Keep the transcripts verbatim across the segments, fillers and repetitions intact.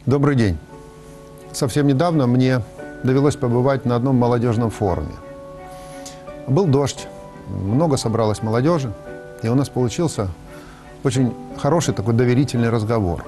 Добрый день. Совсем недавно мне довелось побывать на одном молодежном форуме. Был дождь, много собралось молодежи, и у нас получился очень хороший такой доверительный разговор.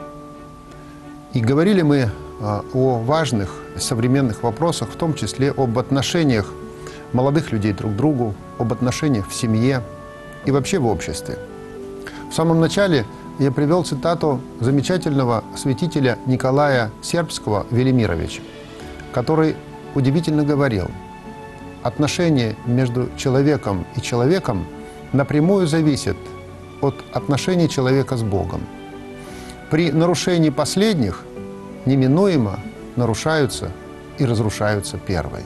И говорили мы о важных современных вопросах, в том числе об отношениях молодых людей друг к другу, об отношениях в семье и вообще в обществе. В самом начале я привел цитату замечательного святителя Николая Сербского Велимировича, который удивительно говорил: отношения между человеком и человеком напрямую зависят от отношений человека с Богом. При нарушении последних неминуемо нарушаются и разрушаются первые.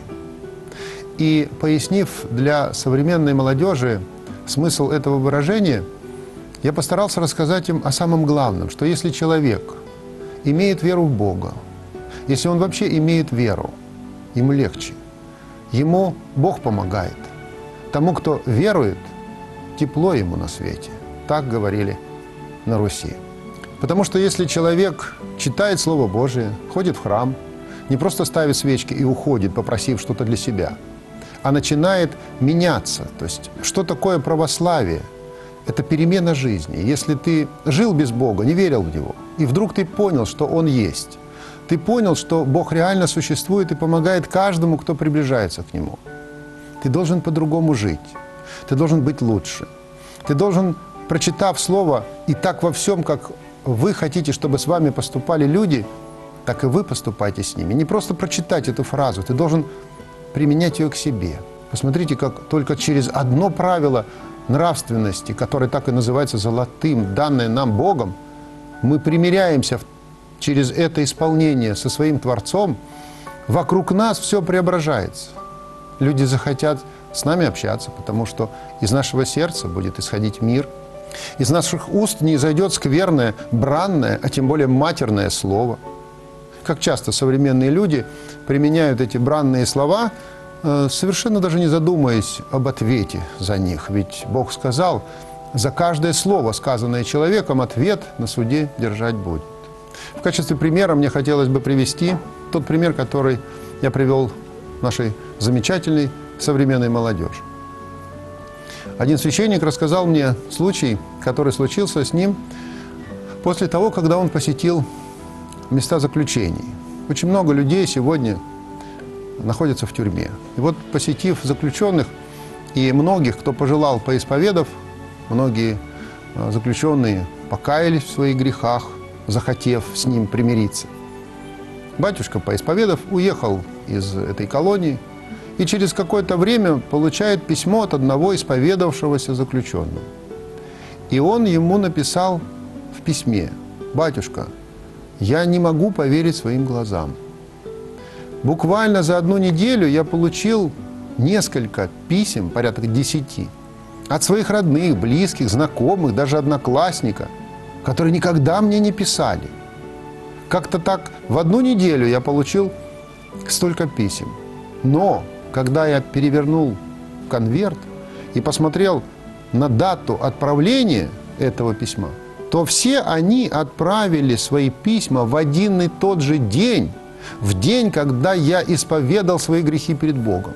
И пояснив для современной молодежи смысл этого выражения, я постарался рассказать им о самом главном, что если человек имеет веру в Бога, если он вообще имеет веру, ему легче. Ему Бог помогает. Тому, кто верует, тепло ему на свете. Так говорили на Руси. Потому что если человек читает Слово Божие, ходит в храм, не просто ставит свечки и уходит, попросив что-то для себя, а начинает меняться. То есть, что такое православие? Это перемена жизни. Если ты жил без Бога, не верил в Него, и вдруг ты понял, что Он есть, ты понял, что Бог реально существует и помогает каждому, кто приближается к Нему, ты должен по-другому жить, ты должен быть лучше. Ты должен, прочитав Слово, и так во всем, как вы хотите, чтобы с вами поступали люди, так и вы поступайте с ними. Не просто прочитать эту фразу, ты должен применять ее к себе. Посмотрите, как только через одно правило нравственности, которое так и называется золотым, данное нам Богом, мы примиряемся через это исполнение со своим Творцом, вокруг нас все преображается. Люди захотят с нами общаться, потому что из нашего сердца будет исходить мир, из наших уст не изойдет скверное, бранное, а тем более матерное слово. Как часто современные люди применяют эти бранные слова, совершенно даже не задумываясь об ответе за них. Ведь Бог сказал: за каждое слово, сказанное человеком, ответ на суде держать будет. В качестве примера мне хотелось бы привести тот пример, который я привел нашей замечательной современной молодежи. Один священник рассказал мне случай, который случился с ним после того, когда он посетил места заключений. Очень много людей сегодня находятся в тюрьме. И вот, посетив заключенных и многих, кто пожелал поисповедав, многие заключенные покаялись в своих грехах, захотев с ним примириться. Батюшка, поисповедав, уехал из этой колонии и через какое-то время получает письмо от одного исповедавшегося заключенного. И он ему написал в письме: «Батюшка, я не могу поверить своим глазам. Буквально за одну неделю я получил несколько писем, порядка десяти, от своих родных, близких, знакомых, даже одноклассника, которые никогда мне не писали. Как-то так в одну неделю я получил столько писем. Но когда я перевернул конверт и посмотрел на дату отправления этого письма, то все они отправили свои письма в один и тот же день, в день, когда я исповедал свои грехи перед Богом».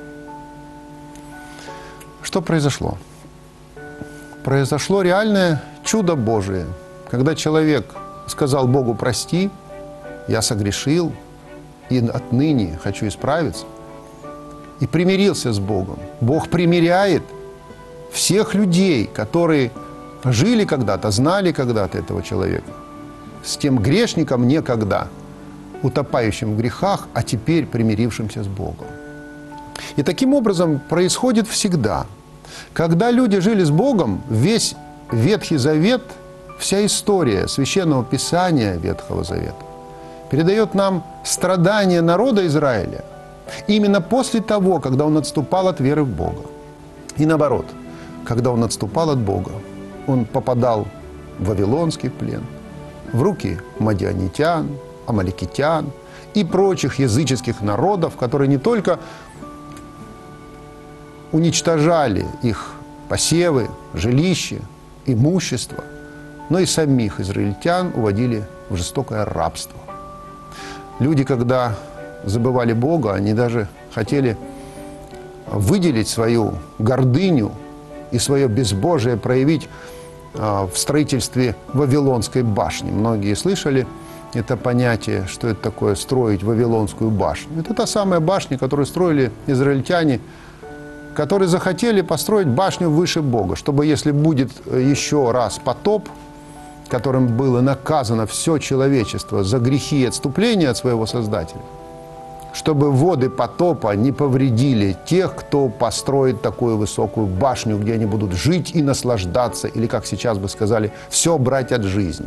Что произошло? Произошло реальное чудо Божие, когда человек сказал Богу: «Прости, я согрешил, и отныне хочу исправиться», и примирился с Богом. Бог примиряет всех людей, которые жили когда-то, знали когда-то этого человека, с тем грешником некогда, утопающим в грехах, а теперь примирившимся с Богом. И таким образом происходит всегда. Когда люди жили с Богом, весь Ветхий Завет, вся история Священного Писания Ветхого Завета передает нам страдания народа Израиля именно после того, когда он отступал от веры в Бога. И наоборот, когда он отступал от Бога, он попадал в вавилонский плен, в руки мадианитян, амаликитян и прочих языческих народов, которые не только уничтожали их посевы, жилища, имущество, но и самих израильтян уводили в жестокое рабство. Люди, когда забывали Бога, они даже хотели выделить свою гордыню и свое безбожие проявить в строительстве Вавилонской башни. Многие слышали это понятие, что это такое строить Вавилонскую башню. Это та самая башня, которую строили израильтяне, которые захотели построить башню выше Бога, чтобы, если будет еще раз потоп, которым было наказано все человечество за грехи и отступления от своего Создателя, чтобы воды потопа не повредили тех, кто построит такую высокую башню, где они будут жить и наслаждаться, или, как сейчас бы сказали, все брать от жизни.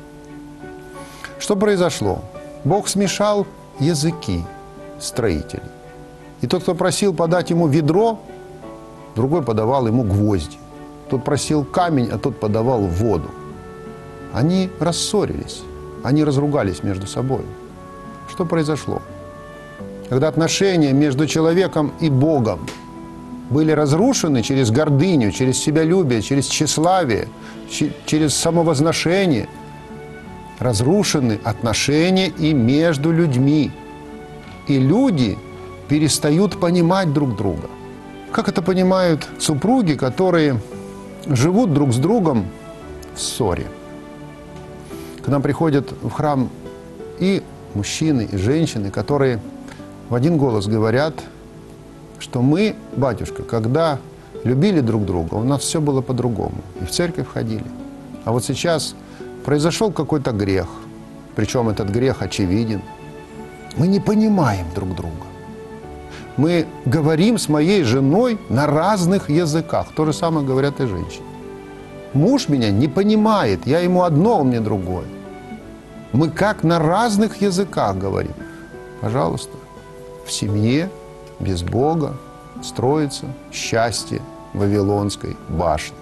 Что произошло? Бог смешал языки строителей. И тот, кто просил подать ему ведро, другой подавал ему гвозди. Тот просил камень, а тот подавал воду. Они рассорились, они разругались между собой. Что произошло? Когда отношения между человеком и Богом были разрушены через гордыню, через себялюбие, через тщеславие, через самовозношение, разрушены отношения и между людьми. И люди перестают понимать друг друга. Как это понимают супруги, которые живут друг с другом в ссоре? К нам приходят в храм и мужчины, и женщины, которые в один голос говорят, что мы, батюшка, когда любили друг друга, у нас все было по-другому. И в церковь ходили. А вот сейчас произошел какой-то грех, причем этот грех очевиден. Мы не понимаем друг друга. Мы говорим с моей женой на разных языках. То же самое говорят и женщины. Муж меня не понимает, я ему одно, он мне другое. Мы как на разных языках говорим. Пожалуйста, в семье без Бога строится счастье Вавилонской башни.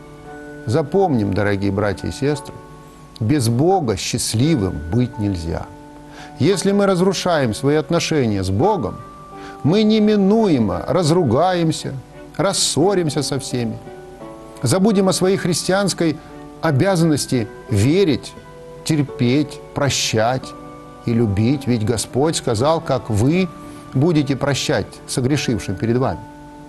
Запомним, дорогие братья и сестры, без Бога счастливым быть нельзя. Если мы разрушаем свои отношения с Богом, мы неминуемо разругаемся, рассоримся со всеми, забудем о своей христианской обязанности верить, терпеть, прощать и любить. Ведь Господь сказал, как вы будете прощать согрешившим перед вами,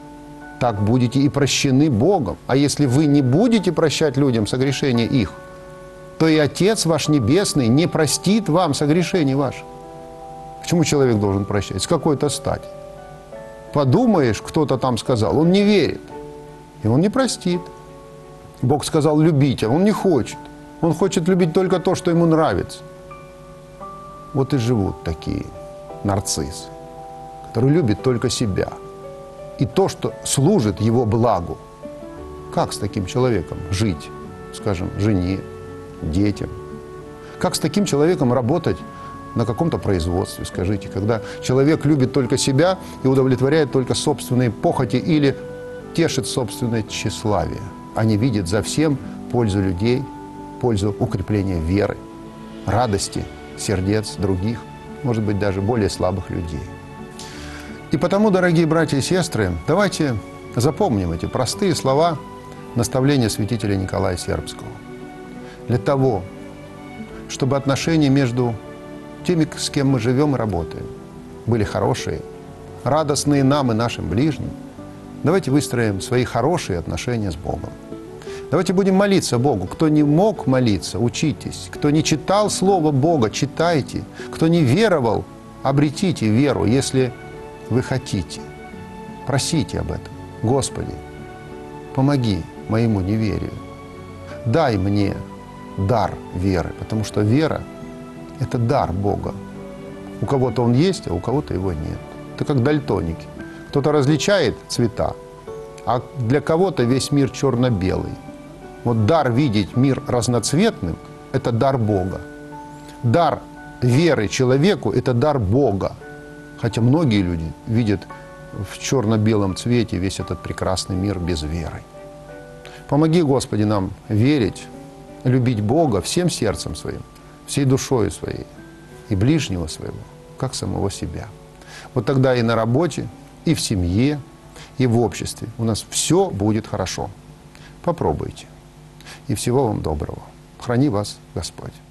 так будете и прощены Богом. А если вы не будете прощать людям согрешения их, то и Отец ваш Небесный не простит вам согрешений ваших. Почему человек должен прощать? С какой-то стати. Подумаешь, кто-то там сказал, он не верит, и он не простит. Бог сказал любить, а он не хочет. Он хочет любить только то, что ему нравится. Вот и живут такие нарциссы, которые любят только себя и то, что служит его благу. Как с таким человеком жить, скажем, жене, детям? Как с таким человеком работать на каком-то производстве, скажите, когда человек любит только себя и удовлетворяет только собственные похоти или тешит собственное тщеславие, а не видит за всем пользу людей, пользу укрепления веры, радости сердец других, может быть, даже более слабых людей. И потому, дорогие братья и сестры, давайте запомним эти простые слова наставления святителя Николая Сербского. Для того, чтобы отношения между теми, с кем мы живем и работаем, были хорошие, радостные нам и нашим ближним, давайте выстроим свои хорошие отношения с Богом. Давайте будем молиться Богу. Кто не мог молиться, учитесь. Кто не читал Слово Бога, читайте. Кто не веровал, обретите веру, если вы хотите. Просите об этом. Господи, помоги моему неверию. Дай мне дар веры, потому что вера – это дар Бога. У кого-то он есть, а у кого-то его нет. Это как дальтоники. Кто-то различает цвета, а для кого-то весь мир черно-белый. Вот дар видеть мир разноцветным – это дар Бога. Дар веры человеку – это дар Бога. Хотя многие люди видят в черно-белом цвете весь этот прекрасный мир без веры. Помоги, Господи, нам верить, любить Бога всем сердцем своим, всей душою своей и ближнего своего, как самого себя. Вот тогда и на работе, и в семье, и в обществе у нас все будет хорошо. Попробуйте. И всего вам доброго. Храни вас Господь.